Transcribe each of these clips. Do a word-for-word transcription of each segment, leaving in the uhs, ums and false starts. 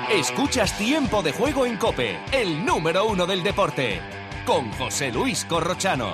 Escuchas Tiempo de Juego en COPE, el número uno del deporte, con José Luis Corrochano.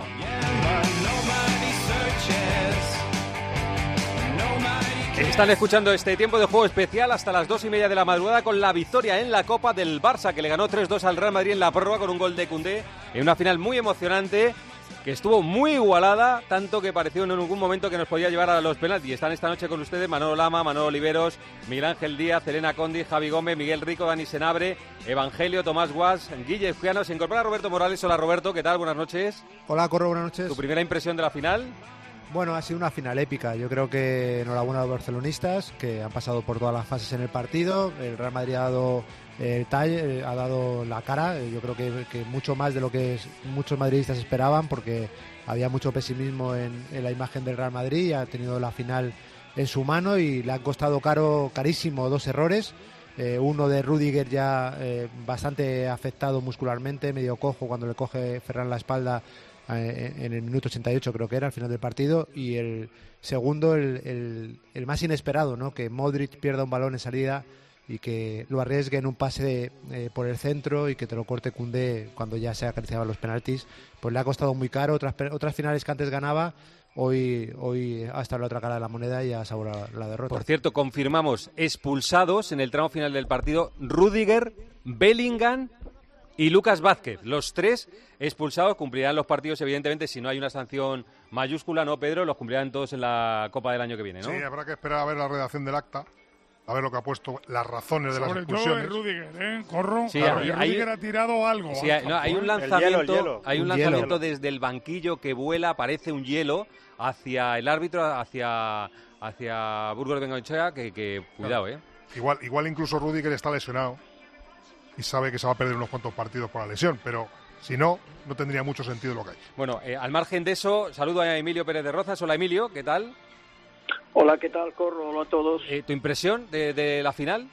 Están escuchando este Tiempo de Juego especial hasta las dos y media de la madrugada con la victoria en la Copa del Barça, que le ganó tres dos al Real Madrid en la prórroga con un gol de Koundé en una final muy emocionante, que estuvo muy igualada, tanto que pareció en algún momento que nos podía llevar a los penaltis. Están esta noche con ustedes Manolo Lama, Manolo Oliveros, Miguel Ángel Díaz, Elena Condi, Javi Gómez, Miguel Rico, Dani Senabre, Evangelio, Tomás Guas, Guille Fuiano. Se incorpora Roberto Morales. Hola Roberto, ¿qué tal? Buenas noches. Hola Corro, buenas noches. ¿Tu primera impresión de la final? Bueno, ha sido una final épica. Yo creo que enhorabuena a los barcelonistas, que han pasado por todas las fases en el partido. El Real Madrid ha dado el talle, ha dado la cara. Yo creo que, que mucho más de lo que muchos madridistas esperaban, porque había mucho pesimismo en, en la imagen del Real Madrid. Ha tenido la final en su mano y le han costado caro, carísimo dos errores. Eh, uno de Rüdiger ya eh, bastante afectado muscularmente, medio cojo cuando le coge Ferran la espalda en el minuto ochenta y ocho, creo que era al final del partido, y el segundo, el, el, el más inesperado, ¿no? Que Modric pierda un balón en salida y que lo arriesgue en un pase de, eh, por el centro y que te lo corte Koundé cuando ya se acariciaban los penaltis. Pues le ha costado muy caro. Otras, otras finales que antes ganaba, hoy, hoy ha estado la otra cara de la moneda y ha saboreado la derrota. Por cierto, confirmamos expulsados en el tramo final del partido Rüdiger, Bellingham y Lucas Vázquez. Los tres expulsados. Cumplirán los partidos, evidentemente, si no hay una sanción mayúscula, ¿no, Pedro? Los cumplirán todos en la Copa del año que viene, ¿no? Sí, habrá que esperar a ver la redacción del acta, a ver lo que ha puesto, las razones de Sobre las expulsiones. todo de Rüdiger, ¿eh? Corro, sí, claro, hay, Rüdiger ha tirado algo. Sí, hay, no, hay un lanzamiento, el hielo, el hielo. Hay un, un lanzamiento hielo. desde el banquillo que vuela, parece un hielo, hacia el árbitro, hacia, hacia Burgos Bengoechea, que, que cuidado, ¿eh? Igual, igual incluso Rüdiger está lesionado y sabe que se va a perder unos cuantos partidos por la lesión, pero si no, no tendría mucho sentido lo que hay. Bueno, eh, al margen de eso, saludo a Emilio Pérez de Rozas. Hola Emilio, ¿qué tal? Hola, ¿qué tal, Corro? Hola a todos. Eh, ¿Tu impresión de, de la final?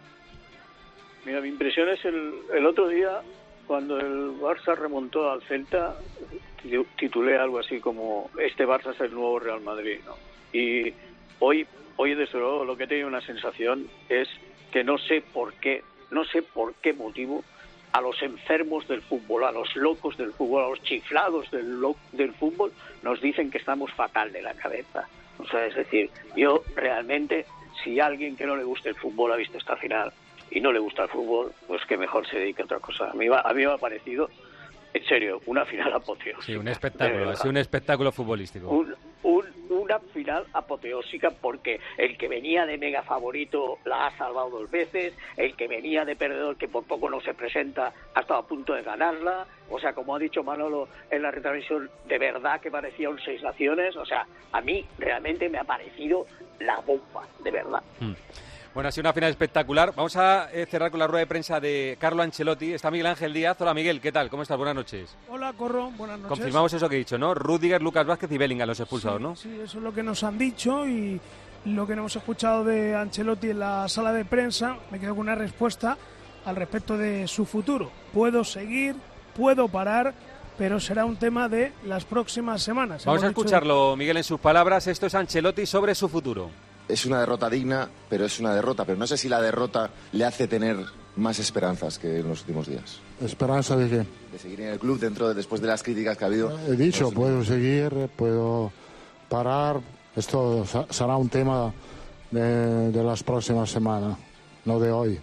Mira, mi impresión es el, el otro día, cuando el Barça remontó al Celta, titulé algo así como este Barça es el nuevo Real Madrid, ¿no? Y hoy, hoy desde luego, lo que he tenido una sensación es que no sé por qué, no sé por qué motivo, a los enfermos del fútbol, a los locos del fútbol, a los chiflados del, lo, del fútbol, nos dicen que estamos fatal de la cabeza. O sea, es decir, yo realmente, si alguien que no le guste el fútbol ha visto esta final y no le gusta el fútbol, pues que mejor se dedique a otra cosa. A mí, a mí me ha parecido, en serio, una final apoteósica. Sí, un espectáculo, sí, un espectáculo futbolístico. Un, un, una final apoteósica, porque el que venía de mega favorito la ha salvado dos veces, el que venía de perdedor, que por poco no se presenta, ha estado a punto de ganarla. O sea, como ha dicho Manolo en la retransmisión, de verdad que parecía un Seis Naciones. O sea, a mí realmente me ha parecido la bomba, de verdad. Hmm. Bueno, ha sido una final espectacular. Vamos a eh, cerrar con la rueda de prensa de Carlo Ancelotti. Está Miguel Ángel Díaz. Hola Miguel, ¿qué tal? ¿Cómo estás? Buenas noches. Hola, Corro, buenas noches. Confirmamos eso que he dicho, ¿no? Rüdiger, Lucas Vázquez y Bellingham, los expulsados, sí, ¿no? Sí, eso es lo que nos han dicho y lo que hemos escuchado de Ancelotti en la sala de prensa. Me quedo con una respuesta al respecto de su futuro. Puedo seguir, puedo parar, pero será un tema de las próximas semanas. Vamos Hemos a dicho... escucharlo, Miguel, en sus palabras. Esto es Ancelotti sobre su futuro. Es una derrota digna, pero es una derrota. Pero no sé si la derrota le hace tener más esperanzas que en los últimos días. ¿Esperanza de qué? De seguir en el club dentro de, después de las críticas que ha habido. He dicho, puedo seguir, puedo parar. Esto será un tema de, de las próximas semanas, no de hoy.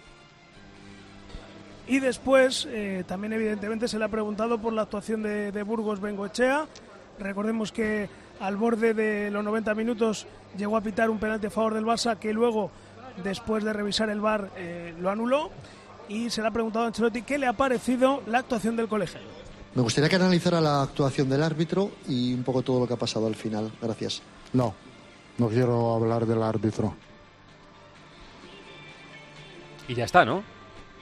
Y después, eh, también evidentemente se le ha preguntado por la actuación de, de Burgos Bengoechea. Recordemos que al borde de los noventa minutos llegó a pitar un penalti a favor del Barça, que luego, después de revisar el V A R, eh, lo anuló. Y se le ha preguntado a Ancelotti qué le ha parecido la actuación del colegiado. Me gustaría que analizara la actuación del árbitro y un poco todo lo que ha pasado al final. Gracias. No, no quiero hablar del árbitro. Y ya está, ¿no?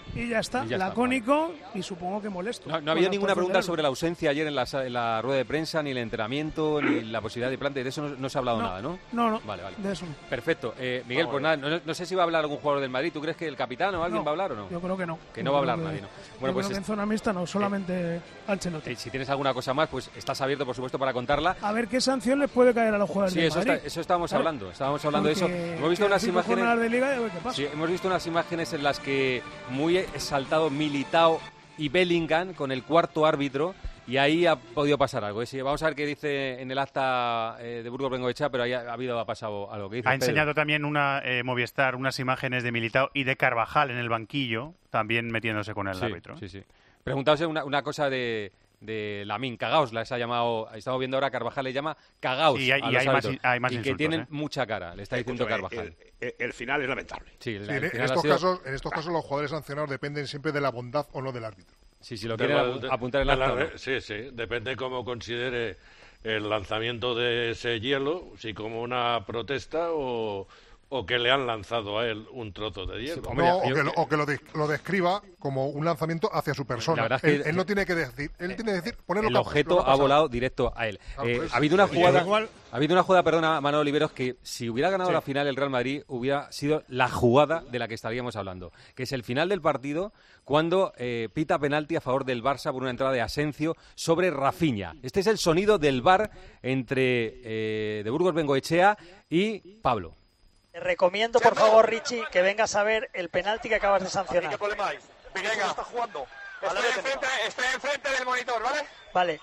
Y ya está, Y ya está, lacónico y supongo que molesto. No, no Con había la ninguna actuación pregunta de sobre la ausencia ayer en la, en la rueda de prensa, ni el entrenamiento, ni la posibilidad de plante. De eso no, no se ha hablado No, nada, ¿no? No, no, Vale, vale. de eso no. Perfecto. Eh, Miguel, pues nada, no, no sé si va a hablar algún jugador del Madrid. ¿Tú crees que el capitán o alguien No, va a hablar o no? Yo creo que no. Que Yo no va a creo hablar que- nadie, ¿no? yo Bueno, pues creo que es- en zona mixta no, solamente Ancelotti. eh, si tienes alguna cosa más, pues estás abierto, por supuesto, para contarla. A ver qué sanción les puede caer a los jugadores Sí, del eso, Madrid. está- eso estábamos Claro. hablando. Estábamos hablando de Porque eso. Hemos visto quedan unas cinco imágenes. jornadas de liga y a ver qué pasa. Sí, hemos visto unas imágenes en las que muy exaltado Militao y Bellingham con el cuarto árbitro, y ahí ha podido pasar algo. Sí, vamos a ver qué dice en el acta eh, de Burgos Bengoechea, pero ahí ha, ha habido ha pasado algo. ¿Qué dice Ha Pedro? enseñado también una eh, Movistar unas imágenes de Militao y de Carvajal en el banquillo, también metiéndose con el Sí, árbitro. sí, sí. Preguntaos una, una cosa de, de Lamine, cagaos, la ha llamado, estamos viendo ahora, Carvajal le llama cagaos Y hay- a y los hay más árbitros, in- hay más y que insultos, tienen ¿eh? mucha cara, le está diciendo Escúchame, Carvajal. El, el- el final es lamentable. Sí, el- Sí, el en, en final ha estos sido- casos, en estos casos los jugadores sancionados dependen siempre de la bondad o no del árbitro. Sí, si lo De quieren la- apu- de- apuntar en de el la acta. ¿o no? re- Sí, sí, depende cómo considere el lanzamiento de ese hielo, si como una protesta o, o que le han lanzado a él un trozo de hielo. No, o que, lo, o que lo, de- lo describa como un lanzamiento hacia su persona. La verdad es que- él, él no tiene que decir, él tiene que decir, poner lo El que ha- objeto lo que ha pasado. volado directo a él. Claro, Eh, pues, ha habido una sí, jugada, igual- ha habido una jugada, perdona, Manuel Oliveros, que si hubiera ganado Sí. la final el Real Madrid hubiera sido la jugada de la que estaríamos hablando, que es el final del partido cuando eh, pita penalti a favor del Barça por una entrada de Asencio sobre Rafinha. Este es el sonido del V A R entre eh, de Burgos Bengoechea y Pablo. Te recomiendo, por favor, Richie, que vengas a ver el penalti que acabas de sancionar. ¿Qué problema hay? Venga, está jugando. Estoy enfrente, estoy enfrente del monitor, ¿vale? Vale.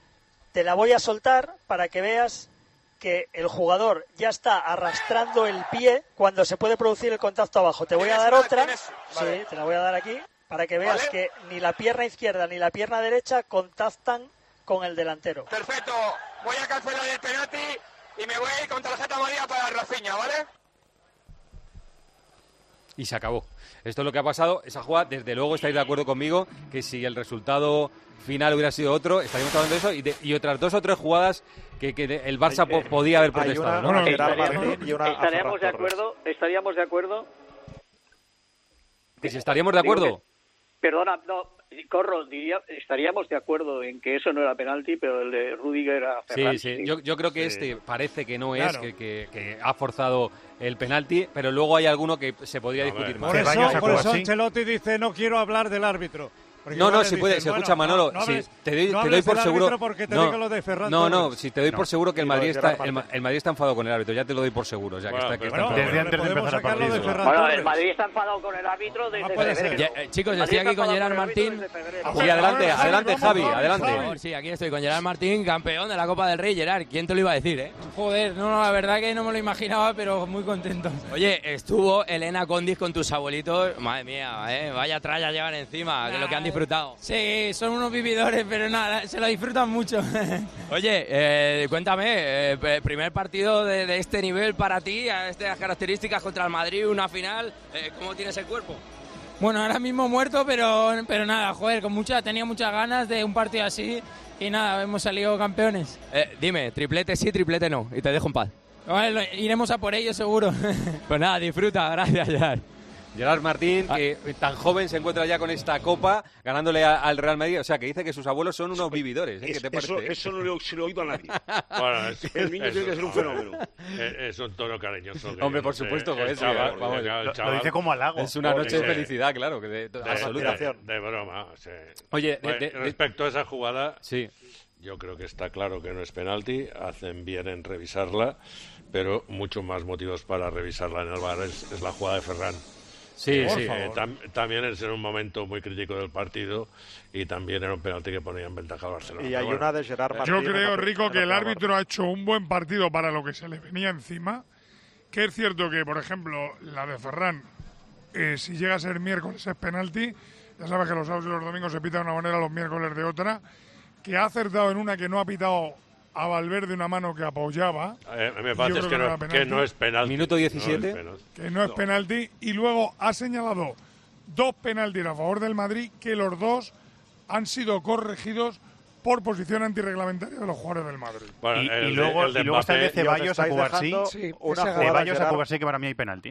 Te la voy a soltar para que veas que el jugador ya está arrastrando el pie cuando se puede producir el contacto abajo. Te voy a dar otra. Sí, te la voy a dar aquí para que veas que ni la pierna izquierda ni la pierna derecha contactan con el delantero. Perfecto. Voy a cancelar el penalti y me voy a ir con tarjeta amarilla para Rafinha, ¿vale? Y se acabó. Esto es lo que ha pasado. Esa jugada, desde luego, estáis de acuerdo conmigo que si el resultado final hubiera sido otro, estaríamos hablando de eso y, de, y otras dos o tres jugadas que, que de- el Barça po- podía haber protestado. ¿no? Estaríamos, estaríamos de acuerdo, estaríamos de acuerdo. Que si estaríamos de acuerdo. Digo que- perdona, no, Corro, diría, estaríamos de acuerdo en que eso no era penalti, pero el de Rüdiger era Ferran. Sí, sí. Yo, yo creo que Sí. este parece que no es, Claro. que, que- que ha forzado el penalti, pero luego hay alguno que se podría discutir más. Por eso, por eso Ancelotti dice no quiero hablar del árbitro. Porque No, no, igual si le puede, dicen, se bueno, escucha Manolo, no- no si hables- te doy, no te doy hables por del seguro. árbitro porque te no, digo lo de Ferran no, no, Torres. si te doy No. por seguro que el Y lo de Madrid está, Gerard el, Ma- Martín. el Madrid está enfadado con el árbitro, ya te lo doy por seguro, ya que Bueno, está, que pero está bueno, enfadado. desde antes de empezar el partido. Bueno, el Madrid está enfadado con el árbitro desde puede ser. febrero. Ya, eh, chicos, El Madrid estoy aquí está con enfadado Gerard el árbitro Martín. desde febrero. Sí, adelante, adelante, Javi, adelante. Por favor, sí, aquí estoy con Gerard Martín, campeón de la Copa del Rey. Gerard, ¿quién te lo iba a decir, eh? Joder, no, no, la verdad que no me lo imaginaba, pero muy contento. Oye, estuvo Elena Condis con tus abuelitos. Madre mía, eh, vaya tralla llevan encima, que es lo que han disfrutado. Sí, son unos vividores, pero nada, se lo disfrutan mucho. Oye, eh, cuéntame, eh, p- primer partido de, de este nivel para ti, a estas características contra el Madrid, una final, eh, ¿cómo tienes el cuerpo? Bueno, ahora mismo muerto, pero, pero nada, joder, con mucha, tenía muchas ganas de un partido así y nada, hemos salido campeones. Eh, dime, triplete sí, triplete no, y te dejo en paz. Vale, lo- iremos a por ello seguro. Pues nada, disfruta, gracias, Gerard. Gerard Martín, que tan joven se encuentra ya con esta copa, ganándole a- al Real Madrid. O sea, que dice que sus abuelos son unos vividores. ¿eh? ¿Qué te Eso, parece? eso no lo, se lo he oído a nadie. Bueno, es- El niño eso- tiene que ser un fenómeno. Es, es un tono cariñoso. que Hombre, yo por no sé, supuesto, el joder, sí, chaval, vamos, el lo- lo chaval- dice como halago. Es una noche de Sí. felicidad, claro, que de, De- absoluta. de- de broma. Sí. Oye, de- Bueno, de- de- respecto a esa jugada, sí. yo creo que está claro que no es penalti, hacen bien en revisarla, pero muchos más motivos para revisarla en el V A R es, es la jugada de Ferran. Sí, Eh, sí. eh, tam- también es en un momento muy crítico del partido y también era un penalti que ponía en ventaja al Barcelona. Y Pero hay bueno, una de Gerard Martín. Yo en creo, la- Rico, en que la el prueba. árbitro ha hecho un buen partido para lo que se le venía encima. Que es cierto que, por ejemplo, la de Ferran, eh, si llega a ser miércoles es penalti. Ya sabes que los sábados y los domingos se pita de una manera, los miércoles de otra. Que ha acertado en una que no ha pitado a Valverde una mano que apoyaba. eh, me Yo parece creo que, no no, era que penalti. no es penalti. Minuto diecisiete. No es penalti. Que no es penalti. Y luego ha señalado dos penaltis a favor del Madrid, que los dos han sido corregidos por posición antirreglamentaria de los jugadores del Madrid. Bueno, Y, el y de- luego, el de y luego está el de Mbappé- Ceballos a estáis Cubarsí. dejando Sí, una esa jugada, Ceballos a Gerard. Cubarsí, que para mí hay penalti. ¿eh?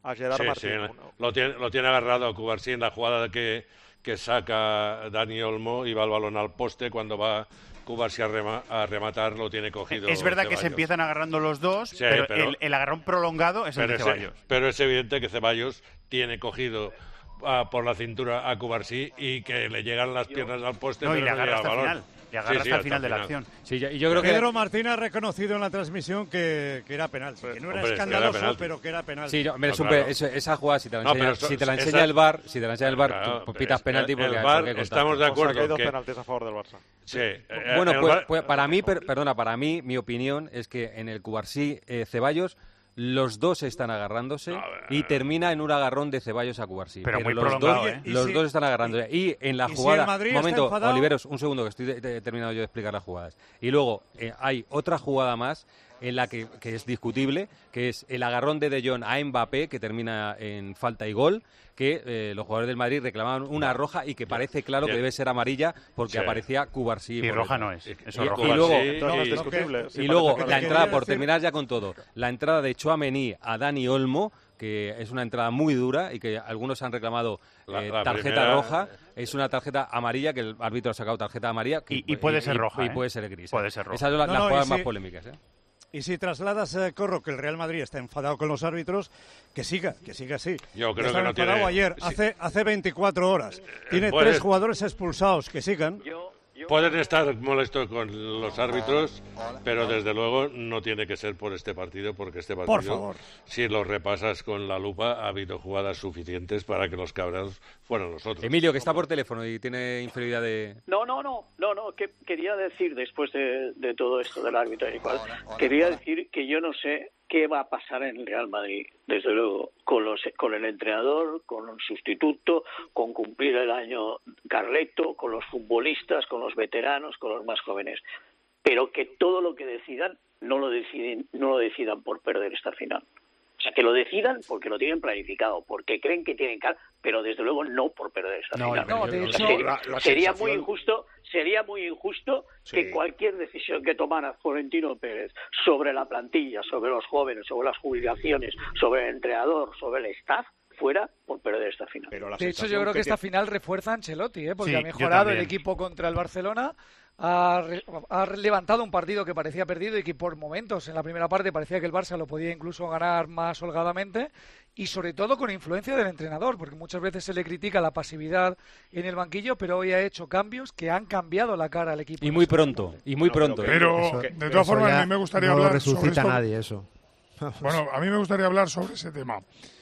a Gerard sí, Martín. Sí, lo, tiene, lo tiene agarrado a Cubarsí en la jugada que, que saca Dani Olmo y va el balón al poste. Cuando va Cubarsí a, rema, a rematar, lo tiene cogido. Es verdad Ceballos. Que se empiezan agarrando los dos, sí, pero, pero el, el agarrón prolongado es el de Ceballos. Es, pero es evidente que Ceballos tiene cogido a, por la cintura a Cubarsí y que le llegan las piernas al poste. No, pero y le no agarra llega hasta al el balón. final. Y agarra sí, sí, hasta el final hasta de la final. acción. Sí, y yo creo que Pedro Martín ha reconocido en la transmisión que, que era penalti, que no era Hombre, escandaloso, era pero que era penalti. Sí, no, hombre, es no, un claro. pe- es- esa jugada, si te la No, enseña, pero si te la esa- enseña el V A R, si te la enseña el V A R, Claro, tú pitas el- penalti porque, el V A R, porque hay estamos de contacto. acuerdo. O sea, que hay dos que- penaltis a favor del Barça. Sí. eh, Bueno, el pues, V A R pues para mí, per- perdona, para mí, mi opinión es que en el Cubarsí eh, Ceballos los dos están agarrándose y termina en un agarrón de Ceballos a Cubarsí. Pero muy los prolongado, dos, ¿eh? los Y si- dos están agarrándose. Y en la y si jugada... el Madrid un momento, está enfadado- Oliveros, un segundo, que estoy de- de- terminado yo de explicar las jugadas. Y luego eh, hay otra jugada más en la que, que es discutible, que es el agarrón de De Jong a Mbappé, que termina en falta y gol, que eh, los jugadores del Madrid reclamaban una roja y que parece claro que Sí. debe ser amarilla porque Sí. aparecía Cubarsí. Y por roja detrás. no es. Y, Eso y roja. luego, Sí, Entonces no es y- discutible. Sí, y parece luego que la no. entrada, quería por decir- terminar ya con todo, la entrada de Tchouaméni a Dani Olmo, que es una entrada muy dura y que algunos han reclamado La- eh, la tarjeta primera- roja, es una tarjeta amarilla, que el árbitro ha sacado tarjeta amarilla. que- Y- y puede ser roja, Y ¿eh? puede ser gris. Puede ser roja. Esas son las, No, las no, y jugadas si- más polémicas. ¿eh? Y si trasladas, eh, Corro, que el Real Madrid está enfadado con los árbitros, que siga, que siga así. Yo creo Estaba que no enfadado tiene- ayer, sí. hace, hace veinticuatro horas. Tiene puede- tres jugadores expulsados, que sigan. Pueden estar molestos con los árbitros, pero desde luego no tiene que ser por este partido, porque este partido, Por favor. si lo repasas con la lupa, ha habido jugadas suficientes para que los cabreados fueran los otros. Emilio, que está por teléfono y tiene inferioridad de... No, no, no, no, no, que quería decir después de, de todo esto del árbitro y cual, quería decir que yo no sé qué va a pasar en el Real Madrid, desde luego, con los con el entrenador, con el sustituto, con cumplir el año Carleto, con los futbolistas, con los veteranos, con los más jóvenes, pero que todo lo que decidan no lo deciden, no lo decidan por perder esta final. O sea, que lo decidan porque lo tienen planificado, porque creen que tienen que, pero desde luego no por perder esta No, final. no, de O sea, hecho, sería, la- la sería sensación- muy injusto, sería muy injusto Sí. que cualquier decisión que tomara Florentino Pérez sobre la plantilla, sobre los jóvenes, sobre las jubilaciones, sobre el entrenador, sobre el staff, fuera por perder esta final. Pero la De hecho, yo sensación creo que esta tiene- final refuerza a Ancelotti, ¿eh? porque Sí, ha yo mejorado el también. equipo contra el Barcelona, ha, re- ha levantado un partido que parecía perdido y que por momentos en la primera parte parecía que el Barça lo podía incluso ganar más holgadamente, y sobre todo con influencia del entrenador, porque muchas veces se le critica la pasividad en el banquillo, pero hoy ha hecho cambios que han cambiado la cara al equipo. Y muy pronto, y muy No, pronto. ¿eh? Pero, Eso- de eso todas formas, ya a mí me gustaría no hablar resucita sobre esto. a nadie eso. Bueno, a mí me gustaría hablar sobre ese tema.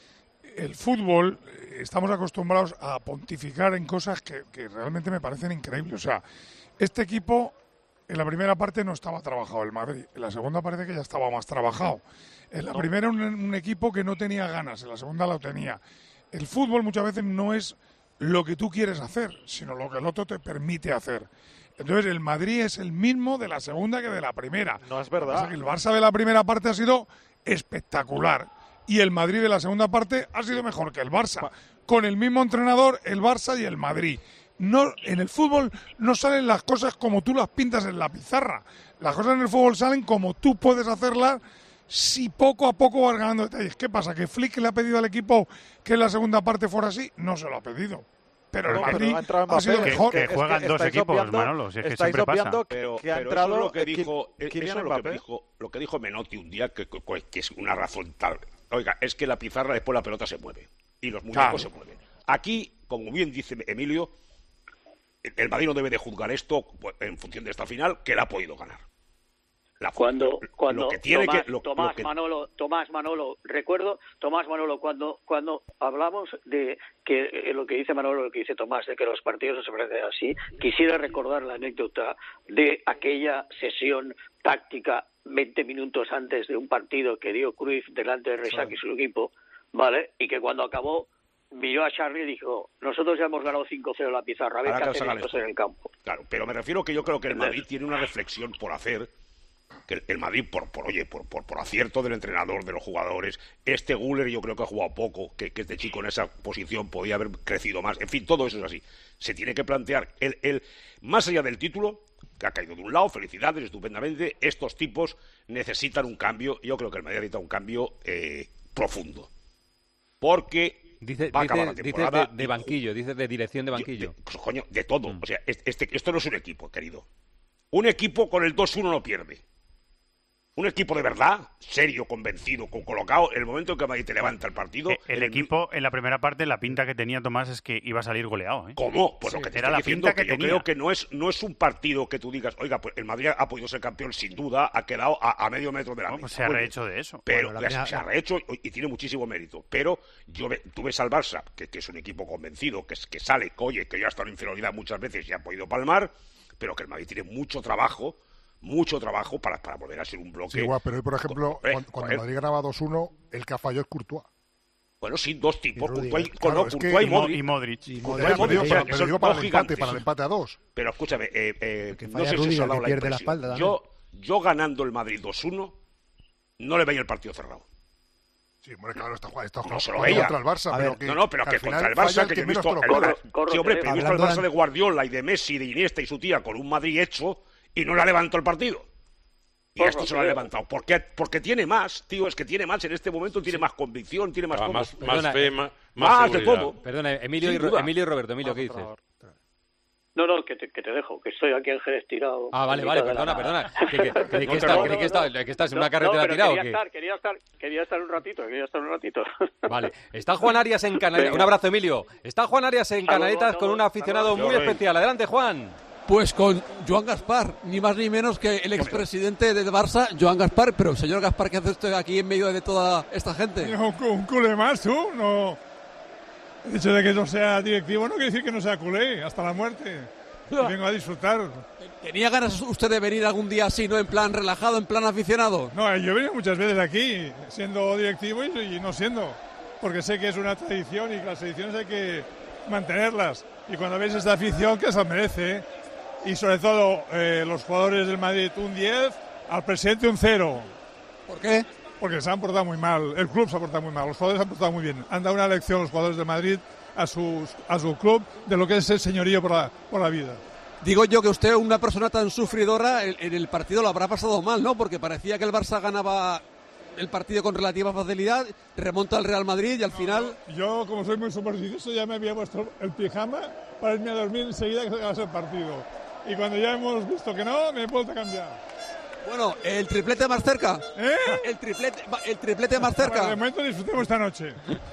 El fútbol, eh, estamos acostumbrados a pontificar en cosas que, que realmente me parecen increíbles. O sea, este equipo en la primera parte no estaba trabajado el Madrid, en la segunda parece que ya estaba más trabajado. En la primera un, un equipo que no tenía ganas, en la segunda lo tenía. El fútbol muchas veces no es lo que tú quieres hacer, sino lo que el otro te permite hacer. Entonces el Madrid es el mismo de la segunda que de la primera. No es Lo que pasa verdad. es que el Barça de la primera parte ha sido espectacular y el Madrid de la segunda parte ha sido mejor que el Barça. Con el mismo entrenador, el Barça y el Madrid. No, en el fútbol no salen las cosas como tú las pintas en la pizarra. Las cosas en el fútbol salen como tú puedes hacerlas si poco a poco vas ganando detalles. ¿Qué pasa? ¿Que Flick le ha pedido al equipo que en la segunda parte fuera así? No se lo ha pedido. Pero el No, pero Madrid ha entrado ha sido Mbappé, mejor. Que es juegan dos estáis equipos, obviando- Manolo, si es que estáis siempre pasa. obviando que, Pero, que ha pero entrado eso es lo que Ki- dijo, eso Kylian es lo que Mbappé. dijo, lo que dijo Menotti un día, que, que- que es una razón tal. Oiga, es que la pizarra después la pelota se mueve y los muñecos Claro. se mueven. Aquí, como bien dice Emilio, el el Madrid no debe de juzgar esto pues, en función de esta final, que la ha podido ganar. La, Cuando, cuando lo que tiene Tomás, que, lo- Tomás lo que- Manolo, Tomás Manolo, recuerdo, Tomás Manolo, cuando cuando hablamos de que eh, lo que dice Manolo, lo que dice Tomás, de que los partidos no se parecen así, quisiera recordar la anécdota de aquella sesión táctica veinte minutos antes de un partido que dio Cruyff delante de Resac y su equipo, ¿vale? Y que cuando acabó miró a Charlie y dijo, nosotros ya hemos ganado cinco cero la pizarra, a ver Ahora qué que os hacen hagan estos esto. en el campo. Claro, pero me refiero que yo creo que el Madrid tiene una reflexión por hacer, que el- el Madrid, por, por oye, por, por, por acierto del entrenador, de los jugadores, este Güler yo creo que ha jugado poco, que, que este chico en esa posición podía haber crecido más, en fin, todo eso es así. Se tiene que plantear, el, el más allá del título, que ha caído de un lado, felicidades, estupendamente, estos tipos necesitan un cambio, y yo creo que el Madrid necesita un cambio eh, profundo. porque dice, va a dice, acabar la temporada. Dices de, de banquillo, dices de dirección de banquillo. De, pues, coño, de todo. Mm. O sea, este, esto no es un equipo, querido. Un equipo con el dos uno no pierde. Un equipo de verdad, serio, convencido, con colocado, en el momento en que Madrid te levanta el partido... El, el equipo, en la primera parte, la pinta que tenía Tomás es que iba a salir goleado. ¿eh? ¿Cómo? Pues sí, lo que te era estoy la diciendo, pinta que, que yo tenía. creo que no es, no es un partido que tú digas, oiga, pues el Madrid ha podido ser campeón sin duda, ha quedado a, a medio metro de la no, meta. Pues se ha bueno, rehecho de eso. Pero bueno, ya, primera... se ha rehecho y, y tiene muchísimo mérito. Pero yo ve, tú ves al Barça, que, que es un equipo convencido, que, que sale, que, oye, que ya está en inferioridad muchas veces y ha podido palmar, pero que el Madrid tiene mucho trabajo... mucho trabajo para, para volver a ser un bloque. Sí, igual, pero hoy, por ejemplo, eh, cuando, cuando Madrid ganaba dos uno, el que falló es Courtois. Bueno, sí, dos tipos, Courtois, claro, no, es Courtois que, y Modric. Y Modric. Y Modric. Pero, digo, para, pero digo para el empate, para el empate a dos. Pero escúchame, eh, eh, que no sé si os ha dado la impresión. La espalda, yo, yo ganando el Madrid dos uno, no le veía el partido cerrado. Sí, hombre, claro, está jugando, está jugando no se lo veía. contra el Barça. Pero que, no, no, pero que, que contra el Barça, que, que yo he visto... El, corro, corro, sí, hombre, pero he visto el Barça de Guardiola y de Messi, de Iniesta y su tía con un Madrid hecho y no le levantó el partido. Y Porro, esto se lo ha levantado. ¿Por qué? Porque tiene más, tío. Es que tiene más en este momento, tiene sí. más convicción, tiene más... Ah, más, Perdona, más fe, más, más de todo. Perdona, Emilio y, Ro- Emilio y Roberto, Emilio, ah, ¿qué dices? No, no, que te, que te dejo, que estoy aquí en Jerez tirado. Ah, vale, vale, perdona, la... perdona. ¿Qué, qué, qué, qué, no, está, no, ¿qué, no, que, está, que estás en una carretera no, tirado? Quería o qué? estar, quería estar, quería estar un ratito, quería estar un ratito. Vale, está Juan Arias en Canaletas. Un abrazo, Emilio. Está Juan Arias en Canaletas con un aficionado muy especial. Adelante, Juan. Pues con Joan Gaspar, ni más ni menos que el expresidente de Barça, Joan Gaspar. Pero, señor Gaspar, ¿qué hace usted aquí en medio de toda esta gente? Un, un culé más, tú. No. El hecho de que no sea directivo no quiere decir que no sea culé, hasta la muerte. Vengo a disfrutar. ¿Tenía ganas usted de venir algún día así, no en plan relajado, en plan aficionado? No, yo he venido muchas veces aquí, siendo directivo y, y no siendo. Porque sé que es una tradición y que las tradiciones hay que mantenerlas. Y cuando ves esta afición, que se merece, ¿eh? Y sobre todo eh, los jugadores del Madrid un diez, al presidente un cero. ¿Por qué? Porque se han portado muy mal, el club se ha portado muy mal, los jugadores se han portado muy bien. Han dado una lección los jugadores de Madrid a, sus, a su club de lo que es el señorío por la, por la vida. Digo yo que usted, una persona tan sufridora, en, en el partido lo habrá pasado mal, ¿no? Porque parecía que el Barça ganaba el partido con relativa facilidad, remonta al Real Madrid y al no, final... No. Yo, como soy muy supersticioso, ya me había puesto el pijama para irme a dormir enseguida que se acabase el partido. Y cuando ya hemos visto que no, me he vuelto a cambiar. Bueno, el triplete más cerca. ¿Eh? El triplete, el triplete más cerca. Bueno, de momento disfrutemos esta noche.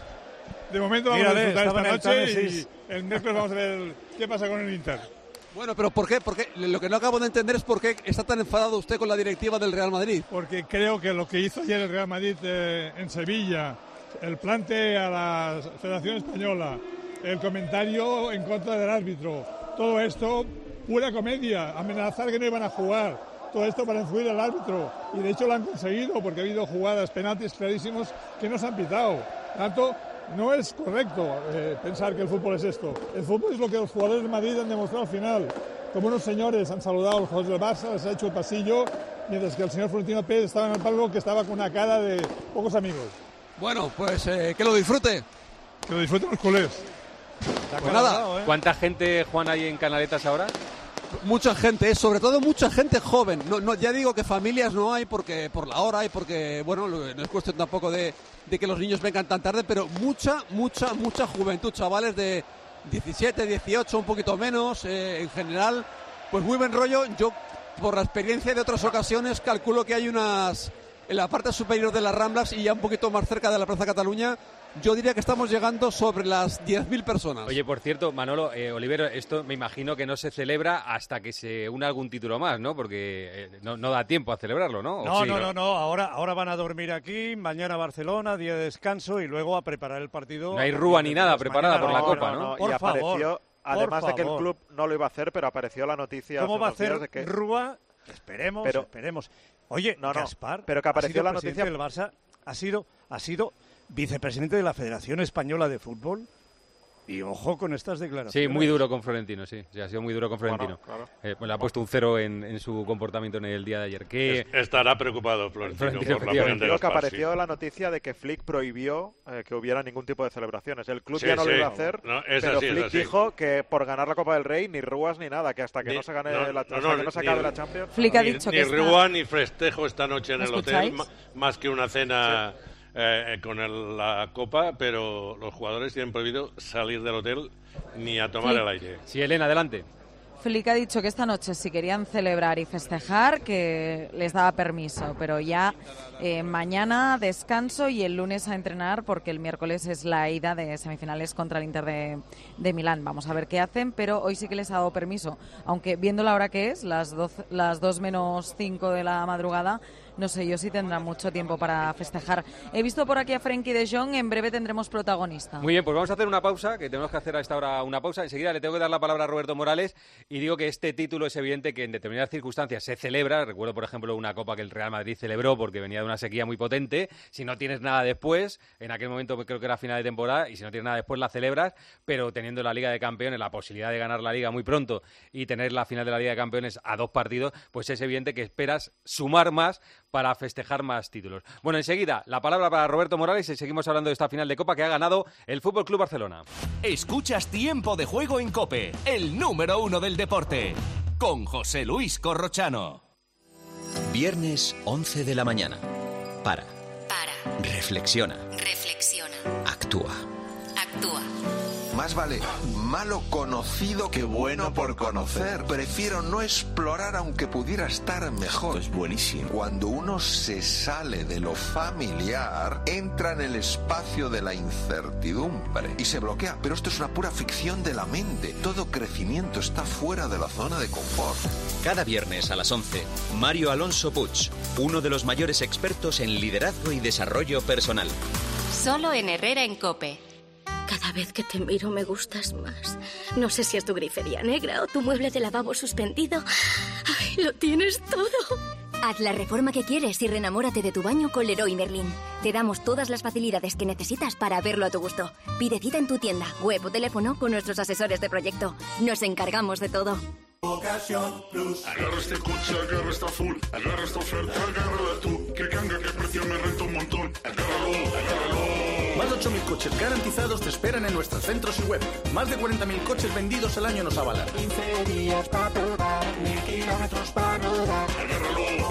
De momento vamos Mírale, a disfrutar esta noche y el miércoles vamos a ver qué pasa con el Inter. Bueno, pero ¿por qué? Porque lo que no acabo de entender es por qué está tan enfadado usted con la directiva del Real Madrid. Porque creo que lo que hizo ayer el Real Madrid eh, en Sevilla, el plante a la Federación Española, el comentario en contra del árbitro, todo esto... Pura comedia, amenazar que no iban a jugar, todo esto para influir al árbitro. Y de hecho lo han conseguido porque ha habido jugadas, penaltis clarísimos que no se han pitado. Tanto, no es correcto eh, pensar que el fútbol es esto. El fútbol es lo que los jugadores de Madrid han demostrado al final. Como unos señores han saludado a los jugadores del Barça, les ha hecho el pasillo, mientras que el señor Florentino Pérez estaba en el palco que estaba con una cara de pocos amigos. Bueno, pues eh, que lo disfrute. Que lo disfruten los culés. Pues nada, ¿eh? ¿Cuánta gente, Juan, hay en Canaletas ahora? Mucha gente, sobre todo mucha gente joven. No, no, ya digo que familias no hay porque por la hora y porque, bueno, no es cuestión tampoco de, de que los niños vengan tan tarde, pero mucha, mucha, mucha juventud, chavales de diecisiete, dieciocho, un poquito menos, eh, en general, pues muy buen rollo. Yo, por la experiencia de otras ocasiones, calculo que hay unas, en la parte superior de las Ramblas y ya un poquito más cerca de la Plaza Cataluña, yo diría que estamos llegando sobre las diez mil personas. Oye, por cierto, Manolo, eh, Olivero, esto me imagino que no se celebra hasta que se una algún título más, ¿no? Porque eh, no, no da tiempo a celebrarlo, ¿no? No, sí, no, no, no, ahora, ahora van a dormir aquí, mañana Barcelona, día de descanso y luego a preparar el partido. No hay rúa ni nada preparada por la no, Copa, ¿no? ¿no? no. Por y apareció, favor, además por de que el favor. club no lo iba a hacer, pero apareció la noticia ¿Cómo hace va a unos días hacer de que... rúa? Esperemos, pero, esperemos. Oye, no, no, Gaspar, pero que apareció ha sido la noticia del Barça, ha sido, ha sido vicepresidente de la Federación Española de Fútbol. Y ojo con estas declaraciones. Sí, muy duro con Florentino, sí. sí ha sido muy duro con Florentino. Bueno, claro. eh, pues le ha puesto un cero en, en su comportamiento en el día de ayer. ¿Qué... Estará preocupado Florentino, Florentino por la Creo que apareció sí. la noticia de que Flick prohibió eh, que hubiera ningún tipo de celebraciones. El club Sí, ya no sí. lo iba a hacer, No, es pero así, es Flick así. dijo que por ganar la Copa del Rey ni rúas ni nada, que hasta que Ni- no se gane no, la, no, hasta no, que no se ni- acabe la Champions. Flick ha Ni, dicho ni que está- rúa ni festejo esta noche en ¿Me el escucháis? hotel, ma- más que una cena eh, con el, la Copa, pero los jugadores tienen prohibido salir del hotel ni a tomar Sí. el aire. Sí, Elena, adelante. Flick ha dicho que esta noche si querían celebrar y festejar que les daba permiso, pero ya eh, mañana descanso y el lunes a entrenar porque el miércoles es la ida de semifinales contra el Inter de, de Milán. Vamos a ver qué hacen, pero hoy sí que les ha dado permiso, aunque viendo la hora que es, las, doce, las dos menos cinco de la madrugada, no sé yo si tendrán mucho tiempo para festejar. He visto por aquí a Frenkie de Jong, en breve tendremos protagonista. Muy bien, pues vamos a hacer una pausa, que tenemos que hacer a esta hora una pausa. Enseguida le tengo que dar la palabra a Roberto Morales y digo que este título es evidente que en determinadas circunstancias se celebra. Recuerdo, por ejemplo, una Copa que el Real Madrid celebró porque venía de una sequía muy potente. Si no tienes nada después, en aquel momento creo que era final de temporada, y si no tienes nada después la celebras, pero teniendo la Liga de Campeones, la posibilidad de ganar la Liga muy pronto y tener la final de la Liga de Campeones a dos partidos, pues es evidente que esperas sumar más para festejar más títulos. Bueno, enseguida la palabra para Roberto Morales y seguimos hablando de esta final de Copa que ha ganado el F C Barcelona. Escuchas Tiempo de Juego en COPE, el número uno del deporte, con José Luis Corrochano. Viernes once de la mañana. Para. Para. Reflexiona. Reflexiona. Actúa. Actúa. Más vale malo conocido que bueno por conocer. Prefiero no explorar aunque pudiera estar mejor. Es buenísimo. Cuando uno se sale de lo familiar, entra en el espacio de la incertidumbre y se bloquea. Pero esto es una pura ficción de la mente. Todo crecimiento está fuera de la zona de confort. Cada viernes a las once, Mario Alonso Puig, uno de los mayores expertos en liderazgo y desarrollo personal. Solo en Herrera en COPE. Cada vez que te miro me gustas más. No sé si es tu grifería negra o tu mueble de lavabo suspendido. ¡Ay, lo tienes todo! Haz la reforma que quieres y reenamórate de tu baño con Leroy Merlin. Te damos todas las facilidades que necesitas para verlo a tu gusto. Pide cita en tu tienda, web o teléfono con nuestros asesores de proyecto. Nos encargamos de todo. Ocasión Plus. Agarra este coche, agarra esta full. Agarra esta oferta, agárrala tú. Que canga, que precio me renta un montón. Agárralo, agárralo. Más de ocho mil coches garantizados te esperan en nuestros centros y web. Más de cuarenta mil coches vendidos al año nos avalan. quince días para probar, mil kilómetros para rodar. Agárralo.